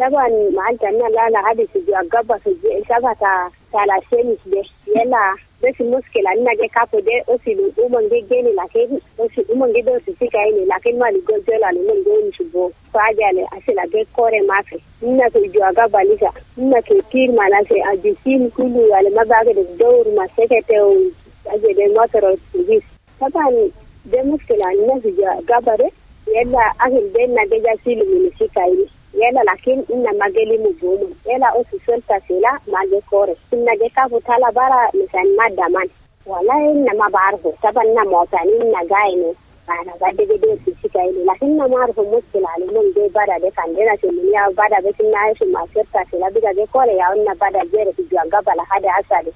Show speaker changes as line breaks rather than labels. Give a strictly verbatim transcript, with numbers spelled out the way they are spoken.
taban ma'anta na lala hadi su ji gaba su ji saba ta tala semi de yala besi muskila na ge kapo de osi lu umon ge geni la ke osi umon ge do su sika ini la ke mali go jola ni mon go ni subo fajale asila ge kore mafe na su ji gaba lisa na ke kir mana se ajisin kulu wale mabaga de dor ma sekete o aje de motoro bis taban de muskila na su ji gaba de yala ahil de na ge ja silu ni sika ini yala lakin inna mageli mujumu yala osi solta sila mage kore inna ge ka futala bara misan madaman wala inna mabarhu taban na motani inna gaini ana gade gede sika ile lakin na marhu muskila alimun ge bada de kandena simunya bada be sinna shi ma solta sila biga ge kore ya onna bada jere ki janga bala hada asadi